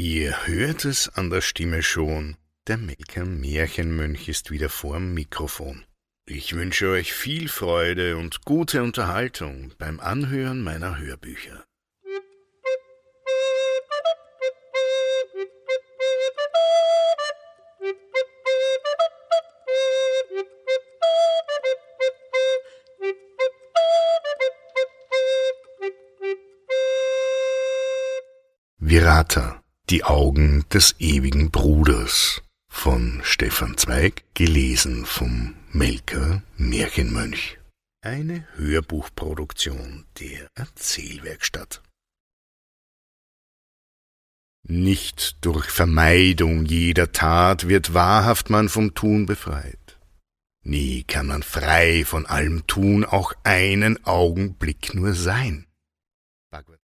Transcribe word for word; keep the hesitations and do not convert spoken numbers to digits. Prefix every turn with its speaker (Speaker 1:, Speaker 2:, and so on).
Speaker 1: Ihr hört es an der Stimme schon, der Melker Märchenmönch ist wieder vorm Mikrofon. Ich wünsche euch viel Freude und gute Unterhaltung beim Anhören meiner Hörbücher. Virata, die Augen des ewigen Bruders von Stefan Zweig, gelesen vom Melker Märchenmönch. Eine Hörbuchproduktion der Erzählwerkstatt. Nicht durch Vermeidung jeder Tat wird wahrhaft man vom Tun befreit. Nie kann man frei von allem Tun auch einen Augenblick nur sein.